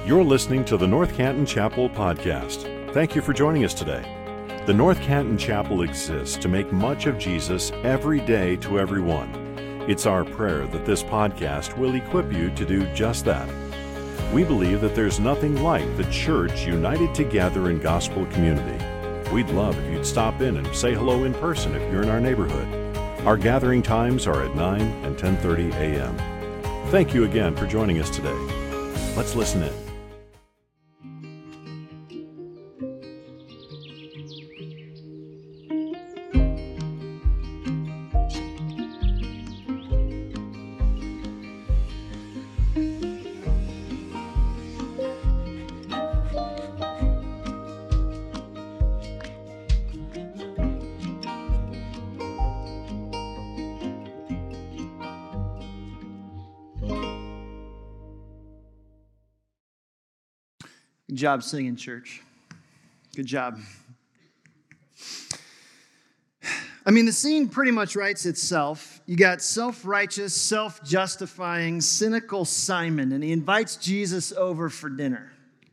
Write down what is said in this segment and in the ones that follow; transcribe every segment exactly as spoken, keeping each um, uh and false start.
You're listening to the North Canton Chapel podcast. Thank you for joining us today. The North Canton Chapel exists to make much of Jesus every day to everyone. It's our prayer that this podcast will equip you to do just that. We believe that there's nothing like the church united together in gospel community. We'd love if you'd stop in and say hello in person if you're in our neighborhood. Our gathering times are at nine and ten thirty a.m. Thank you again for joining us today. Let's listen in. Good job singing, church. Good job. I mean, the scene pretty much writes itself. You got self-righteous, self-justifying, cynical Simon, and he invites Jesus over for dinner.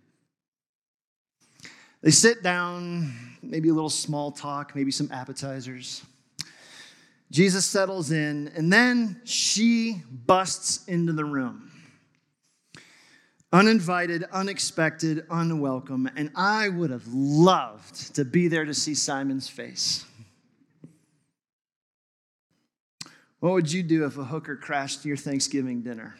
They sit down, maybe a little small talk, maybe some appetizers. Jesus settles in, and then she busts into the room. Uninvited, unexpected, unwelcome, and I would have loved to be there to see Simon's face. What would you do if a hooker crashed your Thanksgiving dinner?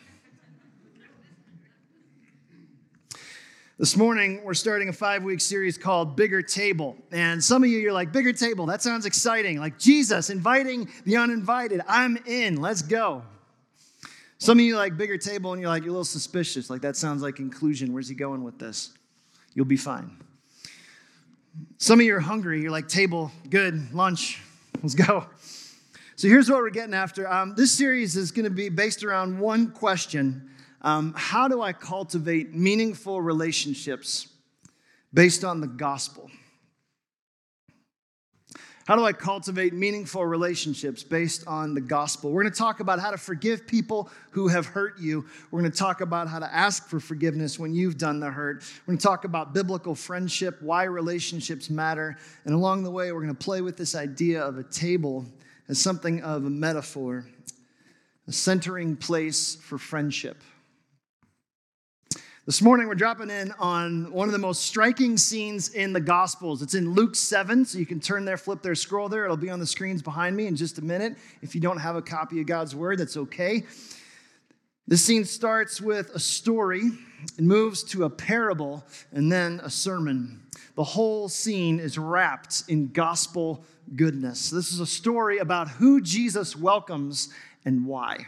This morning, we're starting a five-week series called Bigger Table. And some of you, you're like, Bigger Table, that sounds exciting. Like Jesus inviting the uninvited. I'm in, let's go. Some of you like Bigger Table and you're like, you're a little suspicious. Like that sounds like inclusion. Where's he going with this? You'll be fine. Some of you are hungry. You're like, table, good, lunch, let's go. So here's what we're getting after. Um, this series is going to be based around one question. Um, how do I cultivate meaningful relationships based on the gospel? How do I cultivate meaningful relationships based on the gospel? We're going to talk about how to forgive people who have hurt you. We're going to talk about how to ask for forgiveness when you've done the hurt. We're going to talk about biblical friendship, why relationships matter. And along the way, we're going to play with this idea of a table as something of a metaphor, a centering place for friendship. This morning, we're dropping in on one of the most striking scenes in the Gospels. It's in Luke seven, so you can turn there, flip there, scroll there. It'll be on the screens behind me in just a minute. If you don't have a copy of God's Word, that's okay. This scene starts with a story. It moves to a parable and then a sermon. The whole scene is wrapped in gospel goodness. This is a story about who Jesus welcomes and why.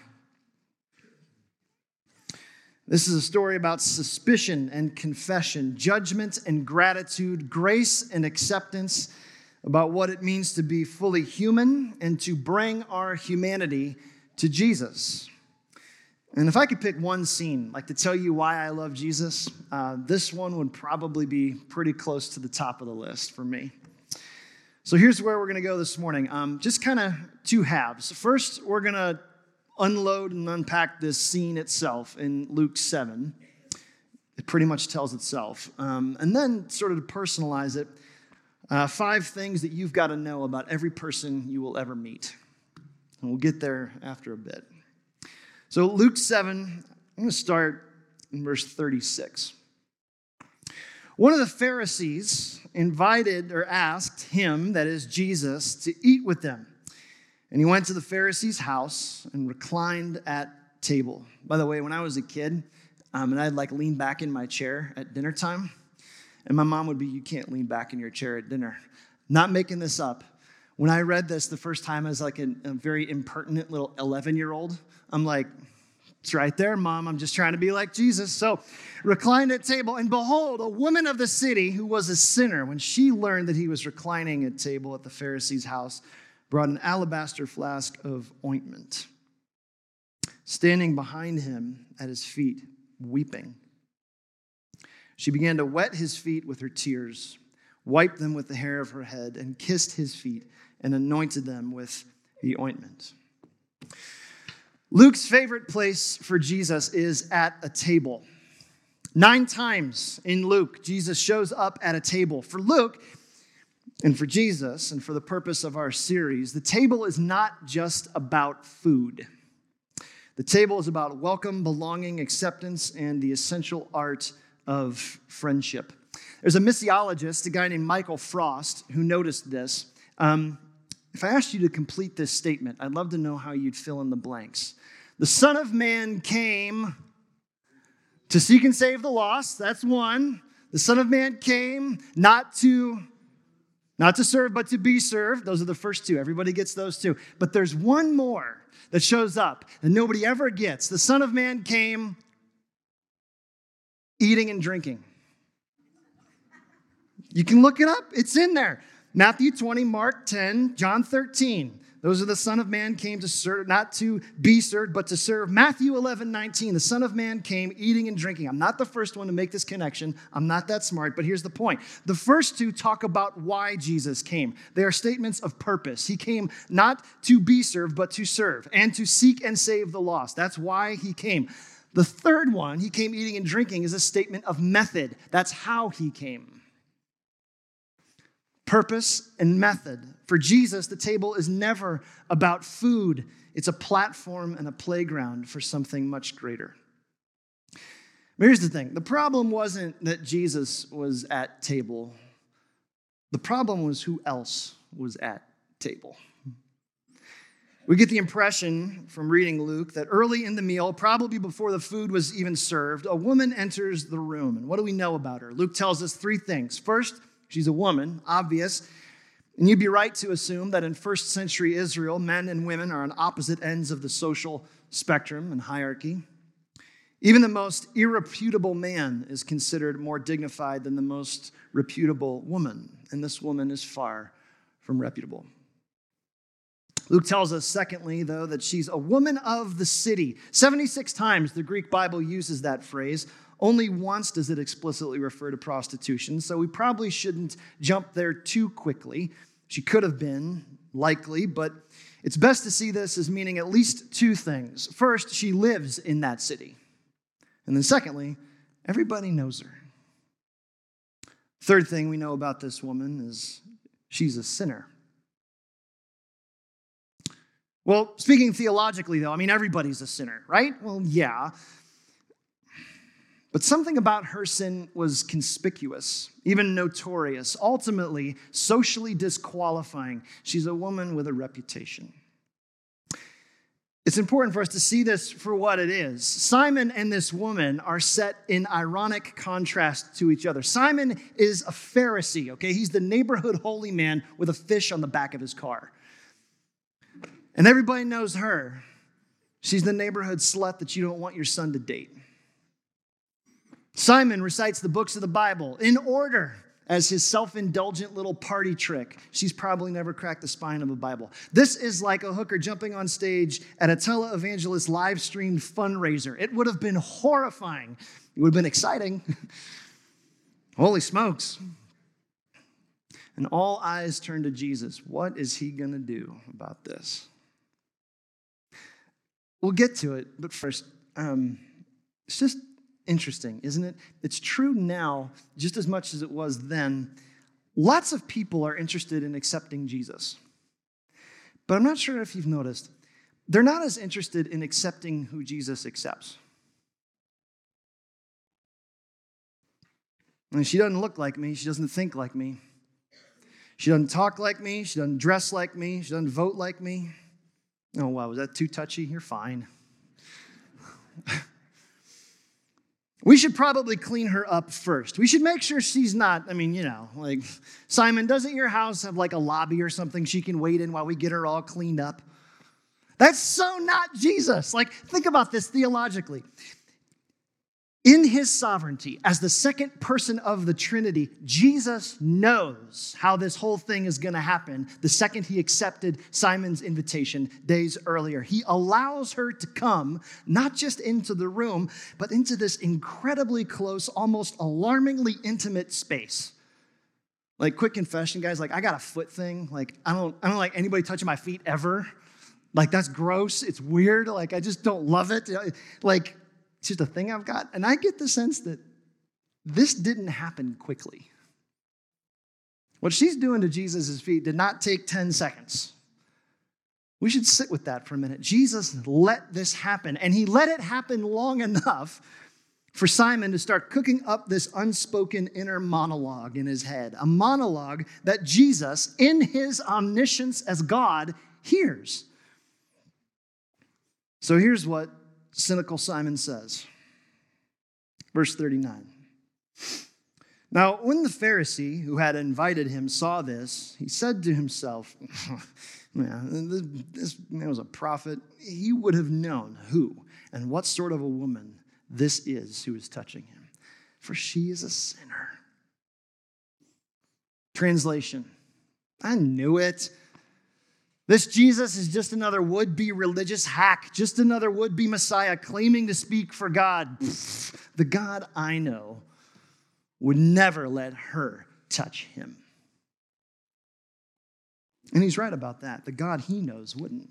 This is a story about suspicion and confession, judgment and gratitude, grace and acceptance, about what it means to be fully human and to bring our humanity to Jesus. And if I could pick one scene, like to tell you why I love Jesus, uh, this one would probably be pretty close to the top of the list for me. So here's where we're going to go this morning. Um, just kind of two halves. First, we're going to unload and unpack this scene itself in Luke seven. It pretty much tells itself. Um, and then sort of to personalize it, uh, five things that you've got to know about every person you will ever meet. And we'll get there after a bit. So Luke seven, I'm going to start in verse thirty-six. One of the Pharisees invited or asked him, that is Jesus, to eat with them. And he went to the Pharisee's house and reclined at table. By the way, when I was a kid, um, and I'd like lean back in my chair at dinner time, and my mom would be, you can't lean back in your chair at dinner. Not making this up. When I read this the first time as like a, a very impertinent little eleven-year-old, I'm like, it's right there, Mom. I'm just trying to be like Jesus. So reclined at table, and behold, a woman of the city who was a sinner, when she learned that he was reclining at table at the Pharisee's house, brought an alabaster flask of ointment. Standing behind him at his feet, weeping, she began to wet his feet with her tears, wiped them with the hair of her head, and kissed his feet and anointed them with the ointment. Luke's favorite place for Jesus is at a table. Nine times in Luke, Jesus shows up at a table. For Luke and for Jesus and for the purpose of our series, the table is not just about food. The table is about welcome, belonging, acceptance, and the essential art of friendship. There's a missiologist, a guy named Michael Frost, who noticed this. Um, if I asked you to complete this statement, I'd love to know how you'd fill in the blanks. The Son of Man came to seek and save the lost. That's one. The Son of Man came not to, not to serve, but to be served. Those are the first two. Everybody gets those two. But there's one more that shows up that nobody ever gets. The Son of Man came eating and drinking. You can look it up. It's in there. Matthew twenty, Mark ten, John thirteen. Those are the Son of Man came to serve, not to be served, but to serve. Matthew eleven, nineteen, the Son of Man came eating and drinking. I'm not the first one to make this connection. I'm not that smart, but here's the point. The first two talk about why Jesus came. They are statements of purpose. He came not to be served, but to serve and to seek and save the lost. That's why he came. The third one, he came eating and drinking, is a statement of method. That's how he came. Purpose and method. For Jesus, the table is never about food. It's a platform and a playground for something much greater. But here's the thing. The problem wasn't that Jesus was at table. The problem was who else was at table. We get the impression from reading Luke that early in the meal, probably before the food was even served, a woman enters the room. And what do we know about her? Luke tells us three things. First, she's a woman, obvious. And you'd be right to assume that in first century Israel, men and women are on opposite ends of the social spectrum and hierarchy. Even the most irreputable man is considered more dignified than the most reputable woman. And this woman is far from reputable. Luke tells us, secondly, though, that she's a woman of the city. seventy-six times the Greek Bible uses that phrase. Only once does it explicitly refer to prostitution, so we probably shouldn't jump there too quickly. She could have been, likely, but it's best to see this as meaning at least two things. First, she lives in that city. And then secondly, everybody knows her. Third thing we know about this woman is she's a sinner. Well, speaking theologically, though, I mean, everybody's a sinner, right? Well, yeah. But something about her sin was conspicuous, even notorious, ultimately socially disqualifying. She's a woman with a reputation. It's important for us to see this for what it is. Simon and this woman are set in ironic contrast to each other. Simon is a Pharisee, okay? He's the neighborhood holy man with a fish on the back of his car. And everybody knows her. She's the neighborhood slut that you don't want your son to date. Simon recites the books of the Bible in order as his self-indulgent little party trick. She's probably never cracked the spine of a Bible. This is like a hooker jumping on stage at a televangelist live-streamed fundraiser. It would have been horrifying. It would have been exciting. Holy smokes. And all eyes turn to Jesus. What is he going to do about this? We'll get to it, but first, um, it's just interesting, isn't it? It's true now just as much as it was then. Lots of people are interested in accepting Jesus. But I'm not sure if you've noticed, they're not as interested in accepting who Jesus accepts. I mean, she doesn't look like me. She doesn't think like me. She doesn't talk like me. She doesn't dress like me. She doesn't vote like me. Oh, wow, was that too touchy? You're fine. We should probably clean her up first. We should make sure she's not, I mean, you know, like, Simon, doesn't your house have like a lobby or something she can wait in while we get her all cleaned up? That's so not Jesus. Like, think about this theologically. In his sovereignty, as the second person of the Trinity, Jesus knows how this whole thing is going to happen the second he accepted Simon's invitation days earlier. He allows her to come, not just into the room, but into this incredibly close, almost alarmingly intimate space. Like, quick confession, guys, like, I got a foot thing. Like, I don't, I don't like anybody touching my feet ever. Like, that's gross. It's weird. Like, I just don't love it. Like, it's just a thing I've got. And I get the sense that this didn't happen quickly. What she's doing to Jesus' feet did not take ten seconds. We should sit with that for a minute. Jesus let this happen, and he let it happen long enough for Simon to start cooking up this unspoken inner monologue in his head, a monologue that Jesus, in his omniscience as God, hears. So here's what cynical Simon says. Verse thirty-nine. Now, when the Pharisee who had invited him saw this, he said to himself, man, this man was a prophet. He would have known who and what sort of a woman this is who is touching him, for she is a sinner. Translation, I knew it. This Jesus is just another would-be religious hack, just another would-be Messiah claiming to speak for God. Pfft, the God I know would never let her touch him. And he's right about that. The God he knows wouldn't.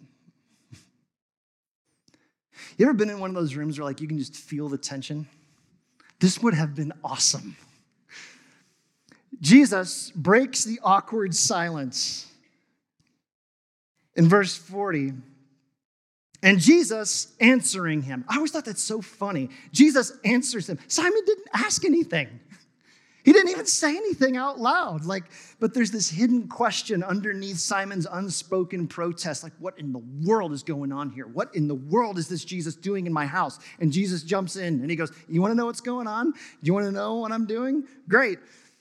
You ever been in one of those rooms where like you can just feel the tension? This would have been awesome. Jesus breaks the awkward silence. In verse forty, and Jesus answering him. I always thought that's so funny. Jesus answers him. Simon didn't ask anything. He didn't even say anything out loud. Like, but there's this hidden question underneath Simon's unspoken protest. Like, what in the world is going on here? What in the world is this Jesus doing in my house? And Jesus jumps in and he goes, you want to know what's going on? Do you want to know what I'm doing? Great.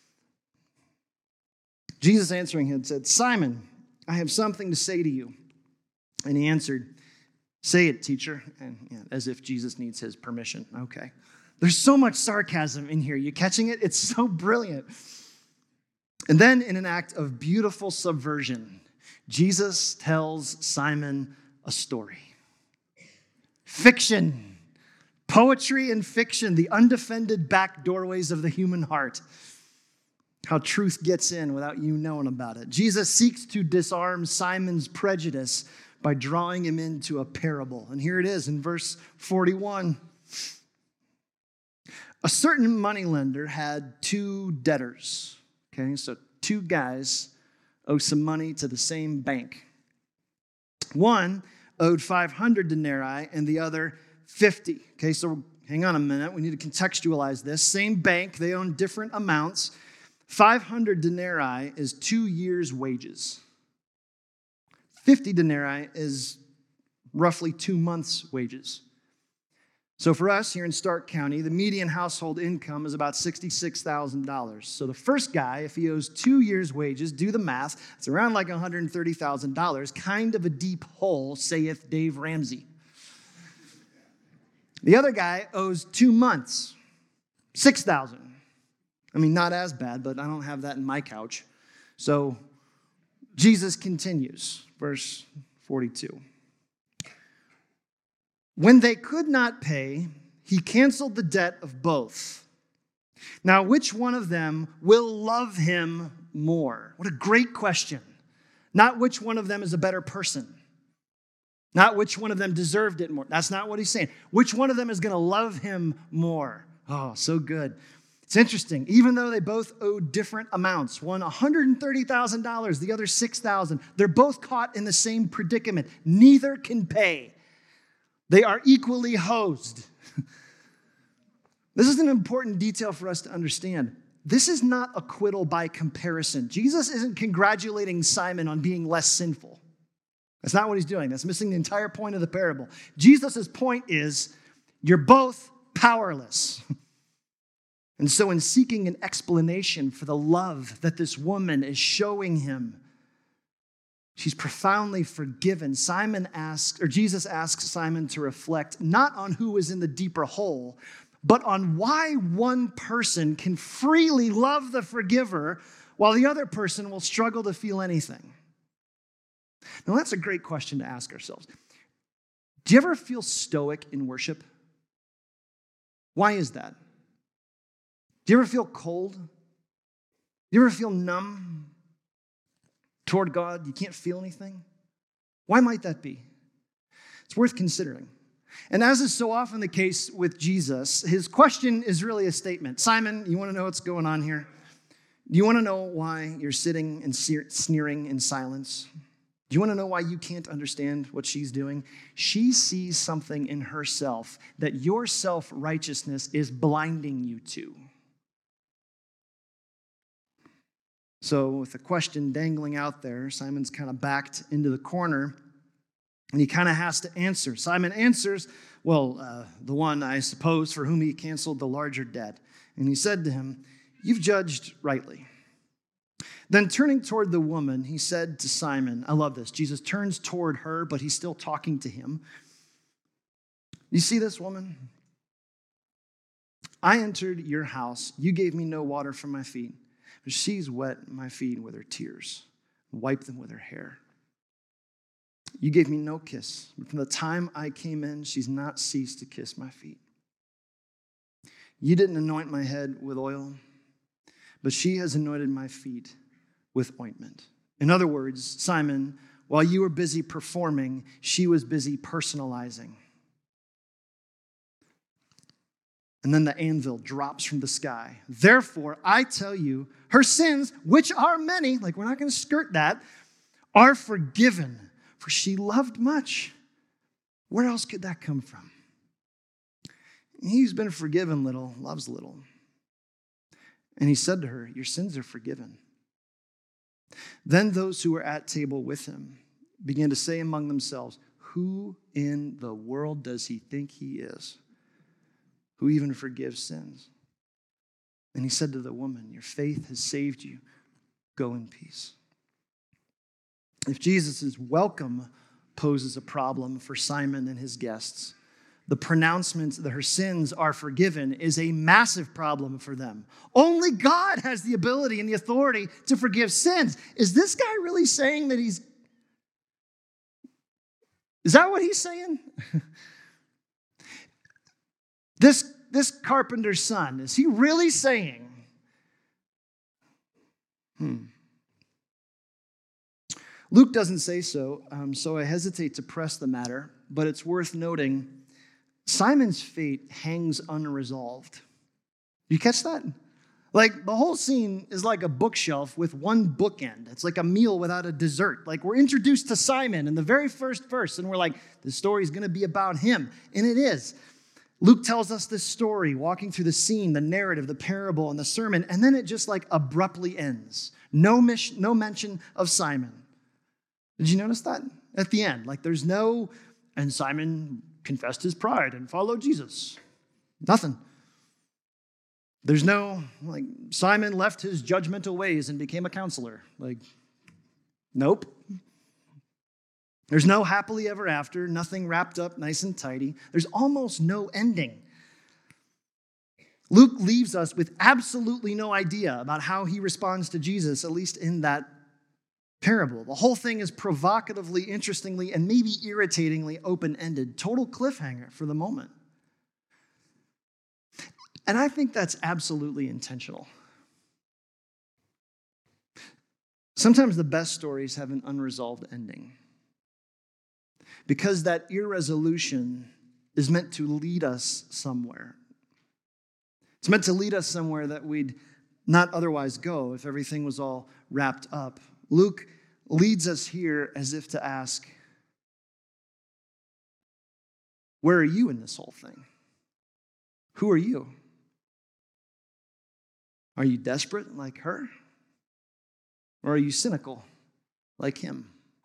Jesus answering him said, Simon, I have something to say to you. And he answered, say it, teacher. And yeah, as if Jesus needs his permission. Okay. There's so much sarcasm in here. You catching it? It's so brilliant. And then in an act of beautiful subversion, Jesus tells Simon a story. Fiction. Poetry and fiction, the undefended back doorways of the human heart. How truth gets in without you knowing about it. Jesus seeks to disarm Simon's prejudice by drawing him into a parable. And here it is in verse forty-one. A certain moneylender had two debtors. Okay, so two guys owe some money to the same bank. One owed five hundred denarii and the other fifty. Okay, so hang on a minute. We need to contextualize this. Same bank, they own different amounts. five hundred denarii is two years' wages. fifty denarii is roughly two months' wages. So for us here in Stark County, the median household income is about sixty-six thousand dollars. So the first guy, if he owes two years' wages, do the math, it's around like one hundred thirty thousand dollars, kind of a deep hole, saith Dave Ramsey. The other guy owes two months, six thousand dollars. I mean, not as bad, but I don't have that in my couch. So Jesus continues, verse forty-two. When they could not pay, he canceled the debt of both. Now, which one of them will love him more? What a great question. Not which one of them is a better person. Not which one of them deserved it more. That's not what he's saying. Which one of them is going to love him more? Oh, so good. It's interesting. Even though they both owed different amounts, one one hundred thirty thousand dollars, the other six thousand dollars, they're both caught in the same predicament. Neither can pay. They are equally hosed. This is an important detail for us to understand. This is not acquittal by comparison. Jesus isn't congratulating Simon on being less sinful. That's not what he's doing. That's missing the entire point of the parable. Jesus' point is, you're both powerless. And so in seeking an explanation for the love that this woman is showing him, she's profoundly forgiven. Simon asks, or Jesus asks Simon to reflect not on who is in the deeper hole, but on why one person can freely love the forgiver while the other person will struggle to feel anything. Now, that's a great question to ask ourselves. Do you ever feel stoic in worship? Why is that? Do you ever feel cold? Do you ever feel numb toward God? You can't feel anything? Why might that be? It's worth considering. And as is so often the case with Jesus, his question is really a statement. Simon, you want to know what's going on here? Do you want to know why you're sitting and sneering in silence? Do you want to know why you can't understand what she's doing? She sees something in herself that your self-righteousness is blinding you to. So with the question dangling out there, Simon's kind of backed into the corner, and he kind of has to answer. Simon answers, well, uh, the one, I suppose, for whom he canceled the larger debt. And he said to him, you've judged rightly. Then turning toward the woman, he said to Simon, I love this. Jesus turns toward her, but he's still talking to him. You see this, woman? I entered your house. You gave me no water for my feet, but she's wet my feet with her tears, wiped them with her hair. You gave me no kiss, but from the time I came in, she's not ceased to kiss my feet. You didn't anoint my head with oil, but she has anointed my feet with ointment. In other words, Simon, while you were busy performing, she was busy personalizing. And then the anvil drops from the sky. Therefore, I tell you, her sins, which are many, like we're not going to skirt that, are forgiven, for she loved much. Where else could that come from? He's been forgiven little, loves little. And he said to her, your sins are forgiven. Then those who were at table with him began to say among themselves, who in the world does he think he is, who even forgives sins? And he said to the woman, your faith has saved you. Go in peace. If Jesus' welcome poses a problem for Simon and his guests, the pronouncement that her sins are forgiven is a massive problem for them. Only God has the ability and the authority to forgive sins. Is this guy really saying that he's... Is that what he's saying? this, this carpenter's son, is he really saying... Hmm. Luke doesn't say so, um, so I hesitate to press the matter, but it's worth noting Simon's fate hangs unresolved. You catch that? Like, the whole scene is like a bookshelf with one bookend. It's like a meal without a dessert. Like, we're introduced to Simon in the very first verse, and we're like, the story's going to be about him. And it is. Luke tells us this story, walking through the scene, the narrative, the parable, and the sermon, and then it just like abruptly ends. No, mis- no mention of Simon. Did you notice that? At the end, like there's no, and Simon confessed his pride and followed Jesus. Nothing. There's no, like, Simon left his judgmental ways and became a counselor. Like, nope. There's no happily ever after, nothing wrapped up nice and tidy. There's almost no ending. Luke leaves us with absolutely no idea about how he responds to Jesus, at least in that parable. The whole thing is provocatively, interestingly, and maybe irritatingly open-ended. Total cliffhanger for the moment. And I think that's absolutely intentional. Sometimes the best stories have an unresolved ending, because that irresolution is meant to lead us somewhere. It's meant to lead us somewhere that we'd not otherwise go if everything was all wrapped up. Luke leads us here as if to ask, where are you in this whole thing? Who are you? Are you desperate like her? Or are you cynical like him?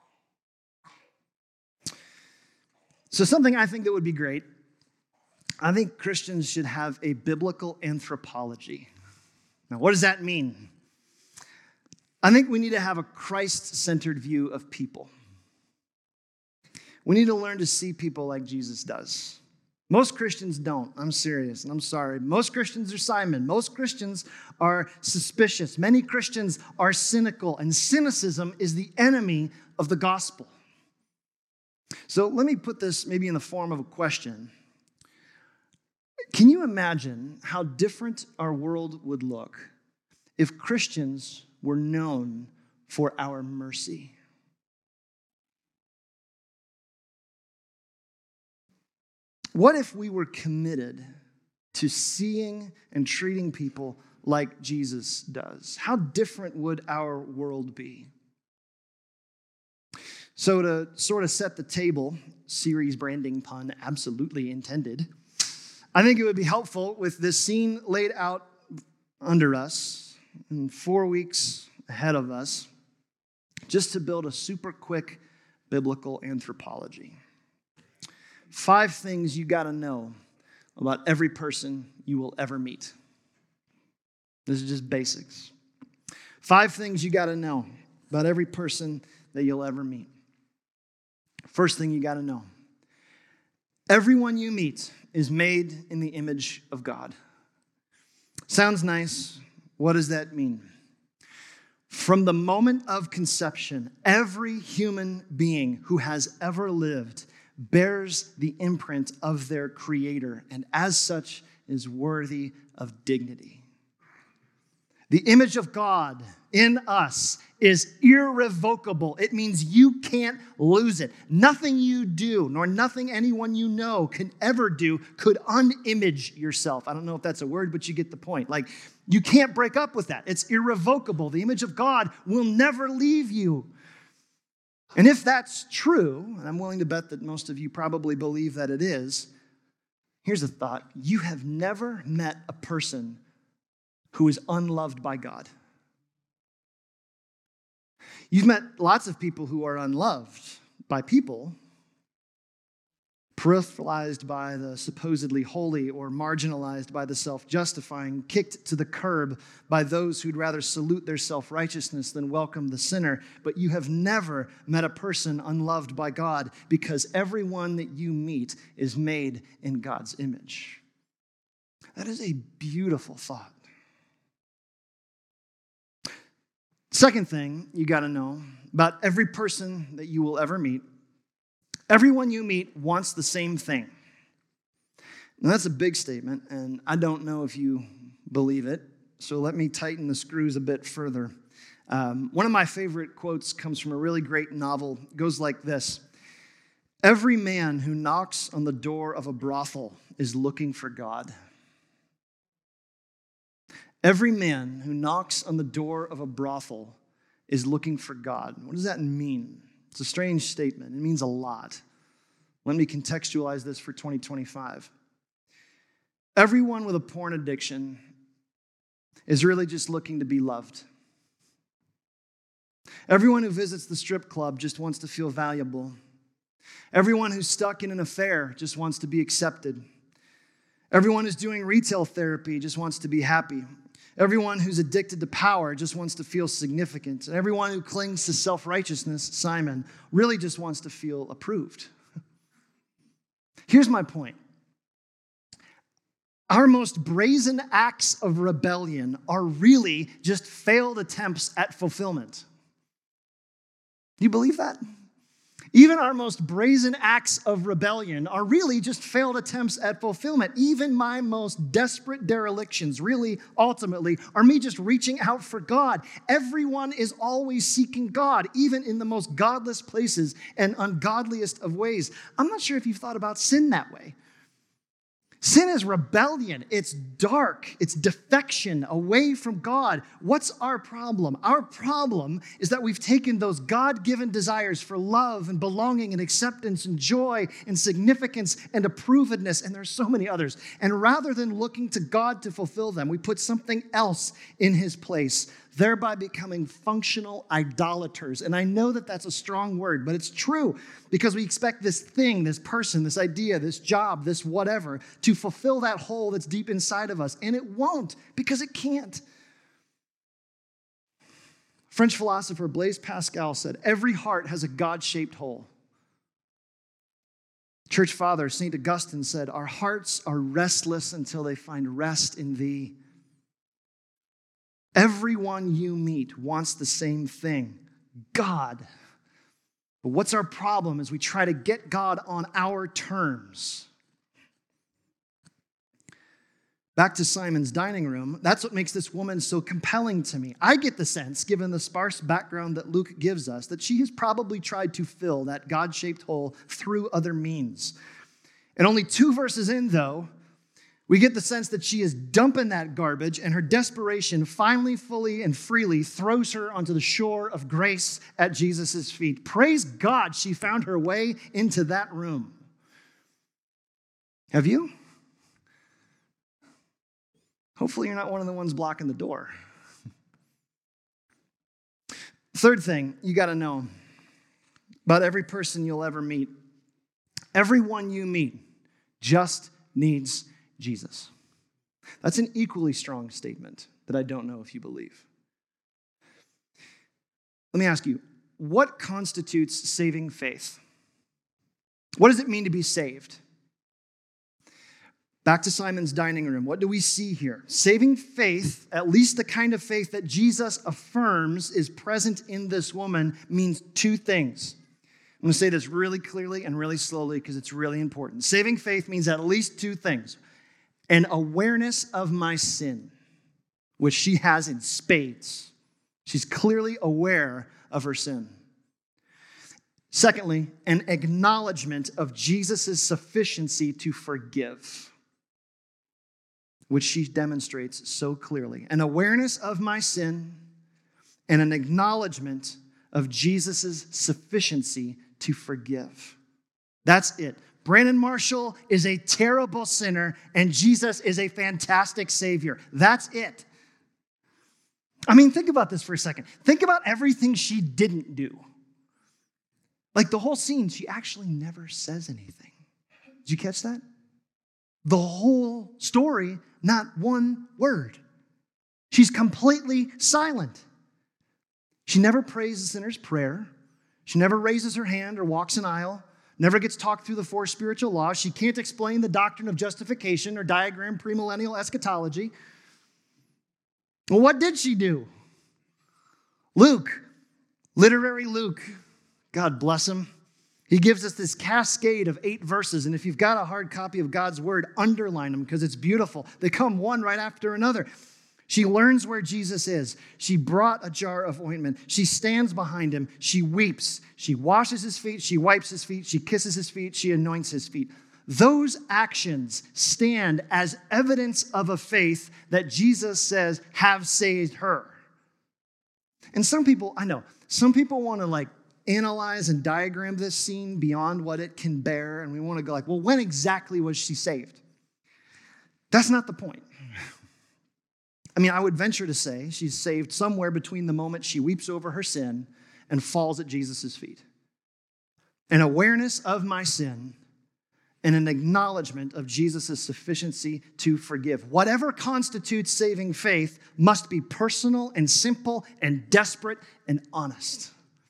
So something I think that would be great, I think Christians should have a biblical anthropology. Now, what does that mean? I think we need to have a Christ-centered view of people. We need to learn to see people like Jesus does. Most Christians don't. I'm serious, and I'm sorry. Most Christians are Simon. Most Christians are suspicious. Many Christians are cynical, and cynicism is the enemy of the gospel. So let me put this maybe in the form of a question. Can you imagine how different our world would look if Christians were known for our mercy? What if we were committed to seeing and treating people like Jesus does? How different would our world be? So to sort of set the table, series branding pun absolutely intended, I think it would be helpful with this scene laid out under us and four weeks ahead of us, just to build a super quick biblical anthropology. Five things you got to know about every person you will ever meet. This is just basics. Five things you got to know about every person that you'll ever meet. First thing you got to know. Everyone you meet is made in the image of God. Sounds nice. What does that mean? From the moment of conception, every human being who has ever lived bears the imprint of their Creator, and as such is worthy of dignity. The image of God in us is irrevocable. It means you can't lose it. Nothing you do, nor nothing anyone you know can ever do, could unimage yourself. I don't know if that's a word, but you get the point. Like, you can't break up with that. It's irrevocable. The image of God will never leave you. And if that's true, and I'm willing to bet that most of you probably believe that it is, here's a thought. You have never met a person who is unloved by God. You've met lots of people who are unloved by people, peripheralized by the supposedly holy or marginalized by the self-justifying, kicked to the curb by those who'd rather salute their self-righteousness than welcome the sinner. But you have never met a person unloved by God, because everyone that you meet is made in God's image. That is a beautiful thought. Second thing you got to know about every person that you will ever meet: everyone you meet wants the same thing. Now, that's a big statement, and I don't know if you believe it, so let me tighten the screws a bit further. Um, one of my favorite quotes comes from a really great novel. It goes like this: every man who knocks on the door of a brothel is looking for God. Every man who knocks on the door of a brothel is looking for God. What does that mean? It's a strange statement. It means a lot. Let me contextualize this for twenty twenty-five. Everyone with a porn addiction is really just looking to be loved. Everyone who visits the strip club just wants to feel valuable. Everyone who's stuck in an affair just wants to be accepted. Everyone who's doing retail therapy just wants to be happy. Everyone who's addicted to power just wants to feel significant. And everyone who clings to self-righteousness, Simon, really just wants to feel approved. Here's my point. Our most brazen acts of rebellion are really just failed attempts at fulfillment. Do you believe that? Even our most brazen acts of rebellion are really just failed attempts at fulfillment. Even my most desperate derelictions really, ultimately, are me just reaching out for God. Everyone is always seeking God, even in the most godless places and ungodliest of ways. I'm not sure if you've thought about sin that way. Sin is rebellion. It's dark. It's defection away from God. What's our problem? Our problem is that we've taken those God-given desires for love and belonging and acceptance and joy and significance and approvedness, and there's so many others. And rather than looking to God to fulfill them, we put something else in his place, thereby becoming functional idolaters. And I know that that's a strong word, but it's true, because we expect this thing, this person, this idea, this job, this whatever, to fulfill that hole that's deep inside of us. And it won't, because it can't. French philosopher Blaise Pascal said, every heart has a God-shaped hole. Church father Saint Augustine said, our hearts are restless until they find rest in thee. Everyone you meet wants the same thing, God. But what's our problem is we try to get God on our terms. Back to Simon's dining room, that's what makes this woman so compelling to me. I get the sense, given the sparse background that Luke gives us, that she has probably tried to fill that God-shaped hole through other means. And only two verses in, though, we get the sense that she is dumping that garbage, and her desperation finally, fully, and freely throws her onto the shore of grace at Jesus' feet. Praise God, she found her way into that room. Have you? Hopefully you're not one of the ones blocking the door. Third thing you got to know about every person you'll ever meet. Everyone you meet just needs Jesus. That's an equally strong statement that I don't know if you believe. Let me ask you, what constitutes saving faith? What does it mean to be saved? Back to Simon's dining room. What do we see here? Saving faith, at least the kind of faith that Jesus affirms is present in this woman, means two things. I'm going to say this really clearly and really slowly because it's really important. Saving faith means at least two things. An awareness of my sin, which she has in spades. She's clearly aware of her sin. Secondly, an acknowledgement of Jesus' sufficiency to forgive, which she demonstrates so clearly. An awareness of my sin and an acknowledgement of Jesus' sufficiency to forgive. That's it. Brandon Marshall is a terrible sinner, and Jesus is a fantastic Savior. That's it. I mean, think about this for a second. Think about everything she didn't do. Like the whole scene, she actually never says anything. Did you catch that? The whole story, not one word. She's completely silent. She never prays the sinner's prayer. She never raises her hand or walks an aisle, never gets talked through the four spiritual laws. She can't explain the doctrine of justification or diagram premillennial eschatology. Well, what did she do? Luke, literary Luke, God bless him. He gives us this cascade of eight verses, and if you've got a hard copy of God's word, underline them because it's beautiful. They come one right after another. She learns where Jesus is. She brought a jar of ointment. She stands behind him. She weeps. She washes his feet. She wipes his feet. She kisses his feet. She anoints his feet. Those actions stand as evidence of a faith that Jesus says have saved her. And some people, I know, some people want to like analyze and diagram this scene beyond what it can bear, and we want to go like, well, when exactly was she saved? That's not the point. I mean, I would venture to say she's saved somewhere between the moment she weeps over her sin and falls at Jesus' feet. An awareness of my sin and an acknowledgement of Jesus' sufficiency to forgive. Whatever constitutes saving faith must be personal and simple and desperate and honest.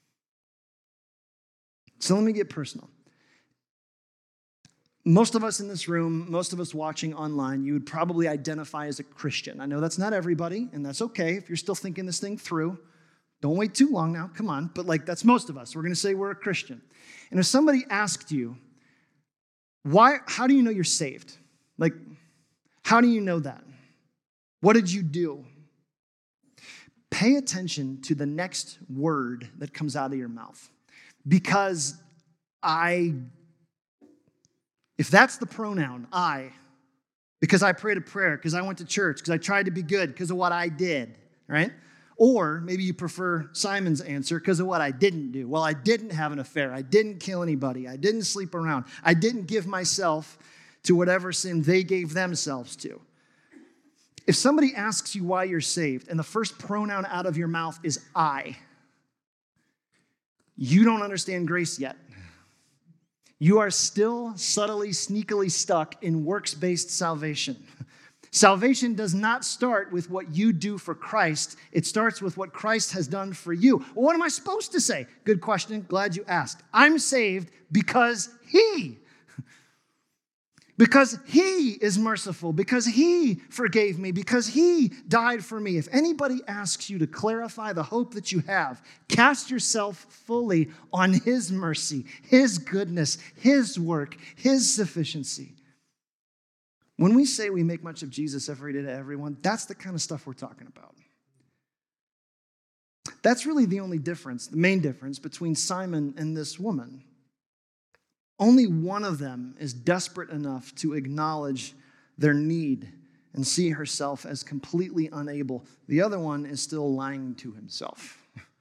So let me get personal. Most of us in this room, most of us watching online, you would probably identify as a Christian. I know that's not everybody, and that's okay if you're still thinking this thing through. Don't wait too long now, come on. But like, that's most of us. We're going to say we're a Christian. And if somebody asked you, why? How do you know you're saved? Like, how do you know that? What did you do? Pay attention to the next word that comes out of your mouth. Because I... If that's the pronoun, I, because I prayed a prayer, because I went to church, because I tried to be good, because of what I did, right? Or maybe you prefer Simon's answer, because of what I didn't do. Well, I didn't have an affair. I didn't kill anybody. I didn't sleep around. I didn't give myself to whatever sin they gave themselves to. If somebody asks you why you're saved, and the first pronoun out of your mouth is I, you don't understand grace yet. You are still subtly, sneakily stuck in works-based salvation. Salvation does not start with what you do for Christ. It starts with what Christ has done for you. Well, what am I supposed to say? Good question. Glad you asked. I'm saved because He. Because He is merciful. Because He forgave me. Because He died for me. If anybody asks you to clarify the hope that you have, cast yourself fully on His mercy, His goodness, His work, His sufficiency. When we say we make much of Jesus every day to everyone, that's the kind of stuff we're talking about. That's really the only difference, the main difference between Simon and this woman. Only one of them is desperate enough to acknowledge their need and see herself as completely unable. The other one is still lying to himself.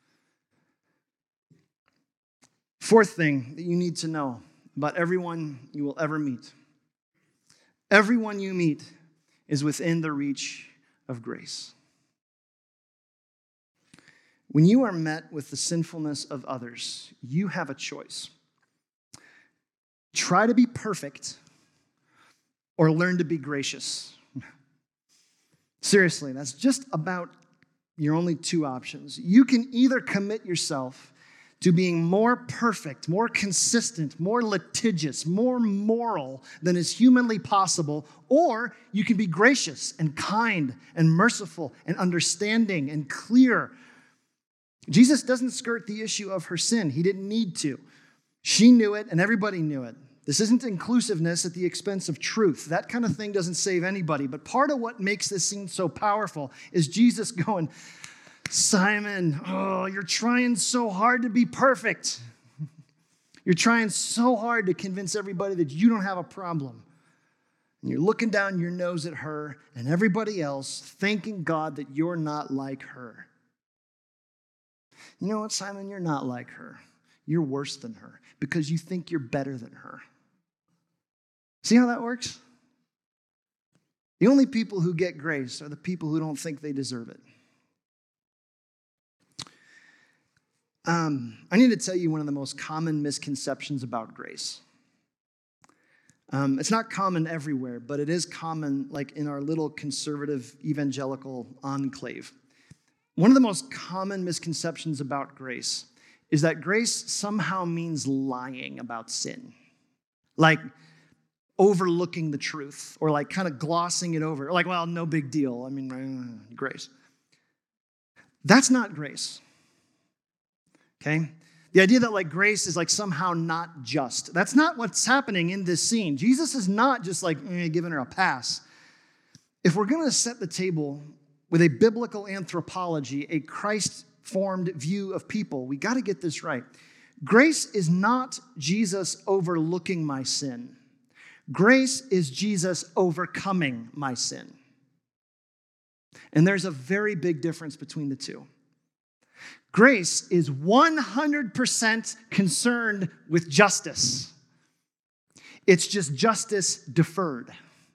Fourth thing that you need to know about everyone you will ever meet. Everyone you meet is within the reach of grace. When you are met with the sinfulness of others, you have a choice. Try to be perfect or learn to be gracious. Seriously, that's just about your only two options. You can either commit yourself to being more perfect, more consistent, more litigious, more moral than is humanly possible, or you can be gracious and kind and merciful and understanding and clear. Jesus doesn't skirt the issue of her sin. He didn't need to. She knew it and everybody knew it. This isn't inclusiveness at the expense of truth. That kind of thing doesn't save anybody. But part of what makes this scene so powerful is Jesus going, Simon, oh, you're trying so hard to be perfect. You're trying so hard to convince everybody that you don't have a problem. And you're looking down your nose at her and everybody else, thanking God that you're not like her. You know what, Simon? You're not like her. You're worse than her because you think you're better than her. See how that works? The only people who get grace are the people who don't think they deserve it. Um, I need to tell you one of the most common misconceptions about grace. Um, it's not common everywhere, but it is common like in our little conservative evangelical enclave. One of the most common misconceptions about grace is that grace somehow means lying about sin. Like overlooking the truth or like kind of glossing it over. Like, well, no big deal. I mean, uh, grace. That's not grace. Okay? The idea that like grace is like somehow not just. That's not what's happening in this scene. Jesus is not just like eh, giving her a pass. If we're going to set the table with a biblical anthropology, a Christ-formed view of people, we got to get this right. Grace is not Jesus overlooking my sin. Grace is Jesus overcoming my sin. And there's a very big difference between the two. Grace is one hundred percent concerned with justice. It's just justice deferred.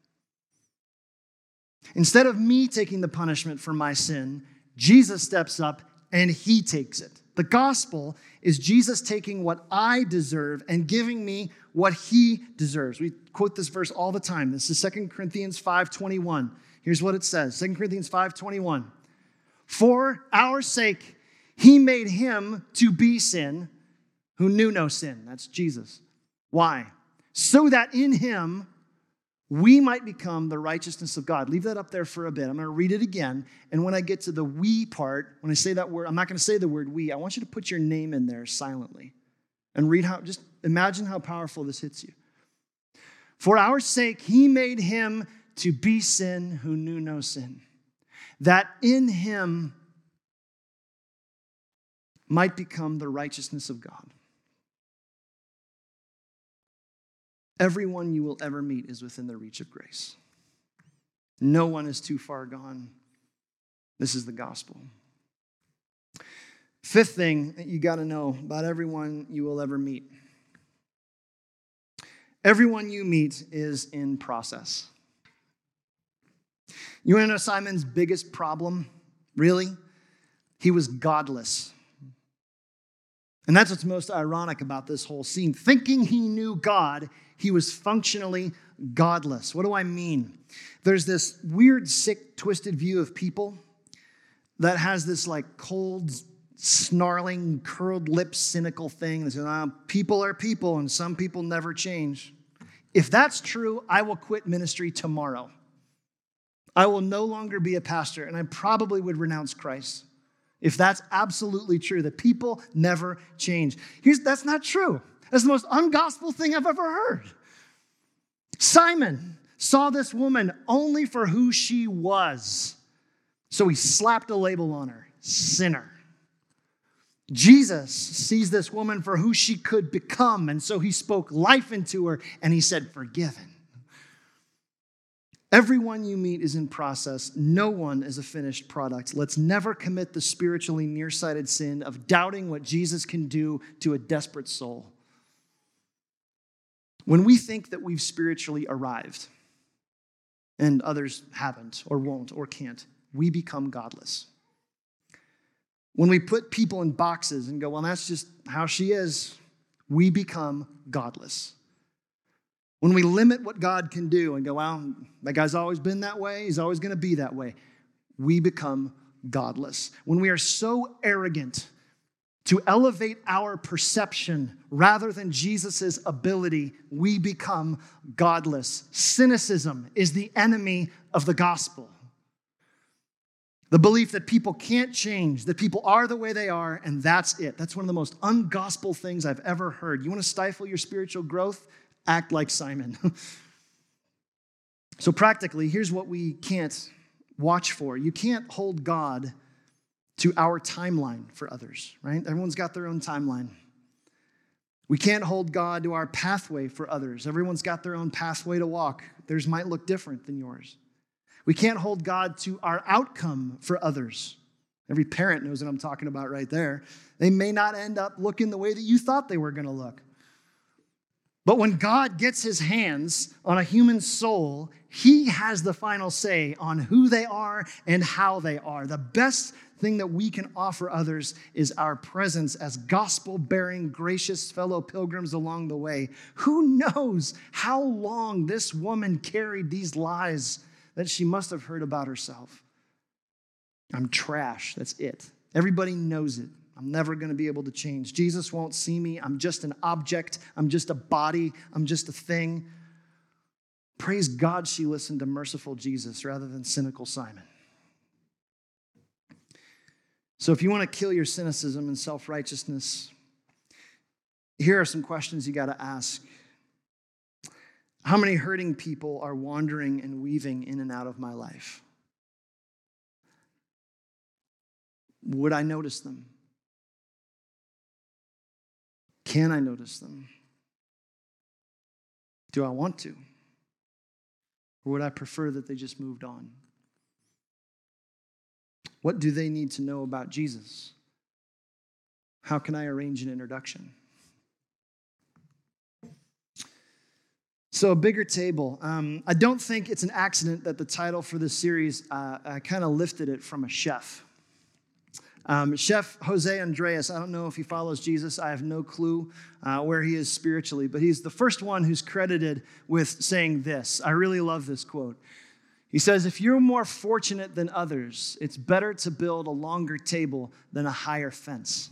Instead of me taking the punishment for my sin, Jesus steps up and he takes it. The gospel is Jesus taking what I deserve and giving me what he deserves. We quote this verse all the time. This is Second Corinthians five twenty-one. Here's what it says. Second Corinthians five twenty-one. For our sake, he made him to be sin who knew no sin. That's Jesus. Why? So that in him we might become the righteousness of God. Leave that up there for a bit. I'm going to read it again. And when I get to the we part, when I say that word, I'm not going to say the word we. I want you to put your name in there silently. And read how, just imagine how powerful this hits you. For our sake, he made him to be sin who knew no sin, that in him might become the righteousness of God. Everyone you will ever meet is within the reach of grace. No one is too far gone. This is the gospel. Fifth thing that you got to know about everyone you will ever meet. Everyone you meet is in process. You want to know Simon's biggest problem? Really? He was godless. And that's what's most ironic about this whole scene. Thinking he knew God, he was functionally godless. What do I mean? There's this weird, sick, twisted view of people that has this like cold, snarling, curled lip, cynical thing that says, oh, people are people and some people never change. If that's true, I will quit ministry tomorrow. I will no longer be a pastor, and I probably would renounce Christ. If that's absolutely true, that people never change. Here's, that's not true. That's the most ungospel thing I've ever heard. Simon saw this woman only for who she was. So he slapped a label on her, sinner. Jesus sees this woman for who she could become, and so he spoke life into her, and he said, forgiven. Everyone you meet is in process. No one is a finished product. Let's never commit the spiritually nearsighted sin of doubting what Jesus can do to a desperate soul. When we think that we've spiritually arrived, and others haven't, or won't, or can't, we become godless. When we put people in boxes and go, well, that's just how she is, we become godless. When we limit what God can do and go, well, that guy's always been that way, he's always going to be that way, we become godless. When we are so arrogant to elevate our perception rather than Jesus' ability, we become godless. Cynicism is the enemy of the gospel. The belief that people can't change, that people are the way they are, and that's it. That's one of the most ungospel things I've ever heard. You want to stifle your spiritual growth? Act like Simon. So practically, here's what we can't watch for. You can't hold God to our timeline for others, right? Everyone's got their own timeline. We can't hold God to our pathway for others. Everyone's got their own pathway to walk. Theirs might look different than yours. We can't hold God to our outcome for others. Every parent knows what I'm talking about right there. They may not end up looking the way that you thought they were going to look. But when God gets his hands on a human soul, he has the final say on who they are and how they are. The best thing that we can offer others is our presence as gospel-bearing, gracious fellow pilgrims along the way. Who knows how long this woman carried these lies that she must have heard about herself? I'm trash, that's it. Everybody knows it. I'm never going to be able to change. Jesus won't see me. I'm just an object. I'm just a body. I'm just a thing. Praise God she listened to merciful Jesus rather than cynical Simon. So if you want to kill your cynicism and self-righteousness, here are some questions you got to ask. How many hurting people are wandering and weaving in and out of my life? Would I notice them? Can I notice them? Do I want to? Or would I prefer that they just moved on? What do they need to know about Jesus? How can I arrange an introduction? So a bigger table. Um, I don't think it's an accident that the title for this series, uh, I kind of lifted it from a chef. Um, Chef Jose Andres, I don't know if he follows Jesus. I have no clue uh, where he is spiritually, but he's the first one who's credited with saying this. I really love this quote. He says, if you're more fortunate than others, it's better to build a longer table than a higher fence.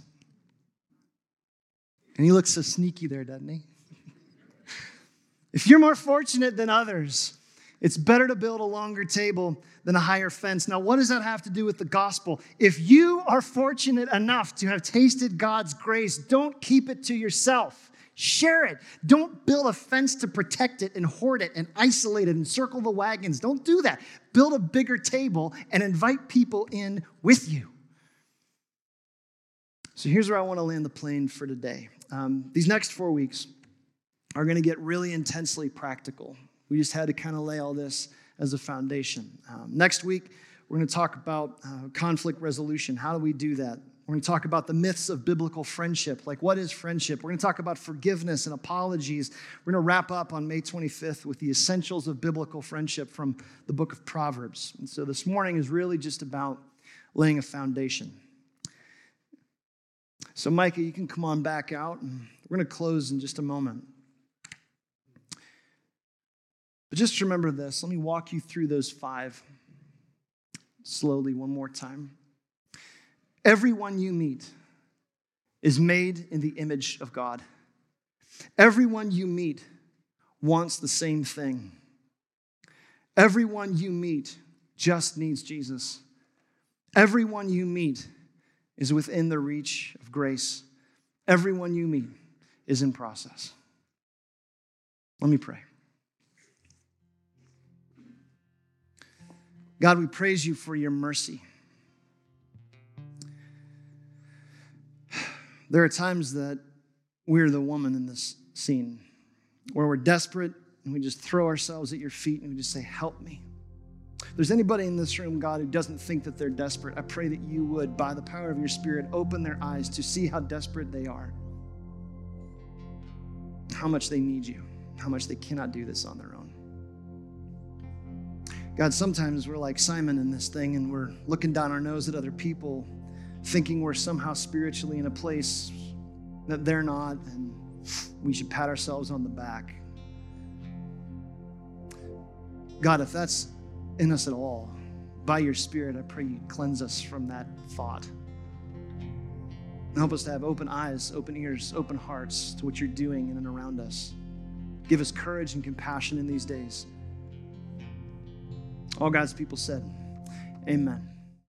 And he looks so sneaky there, doesn't he? If you're more fortunate than others, it's better to build a longer table than a higher fence. Now, what does that have to do with the gospel? If you are fortunate enough to have tasted God's grace, don't keep it to yourself. Share it. Don't build a fence to protect it and hoard it and isolate it and circle the wagons. Don't do that. Build a bigger table and invite people in with you. So here's where I want to land the plane for today. Um, these next four weeks are going to get really intensely practical. We just had to kind of lay all this as a foundation. Um, next week, we're going to talk about uh, conflict resolution. How do we do that? We're going to talk about the myths of biblical friendship. Like, what is friendship? We're going to talk about forgiveness and apologies. We're going to wrap up on May twenty-fifth with the essentials of biblical friendship from the book of Proverbs. And so this morning is really just about laying a foundation. So Micah, you can come on back out, and we're going to close in just a moment. But just remember this. Let me walk you through those five slowly one more time. Everyone you meet is made in the image of God. Everyone you meet wants the same thing. Everyone you meet just needs Jesus. Everyone you meet is within the reach of grace. Everyone you meet is in process. Let me pray. God, we praise you for your mercy. There are times that we're the woman in this scene where we're desperate and we just throw ourselves at your feet and we just say, help me. If there's anybody in this room, God, who doesn't think that they're desperate, I pray that you would, by the power of your Spirit, open their eyes to see how desperate they are, how much they need you, how much they cannot do this on their own. God, sometimes we're like Simon in this thing and we're looking down our nose at other people, thinking we're somehow spiritually in a place that they're not, and we should pat ourselves on the back. God, if that's in us at all, by your Spirit, I pray you cleanse us from that thought. Help us to have open eyes, open ears, open hearts to what you're doing in and around us. Give us courage and compassion in these days. All God's people said, amen.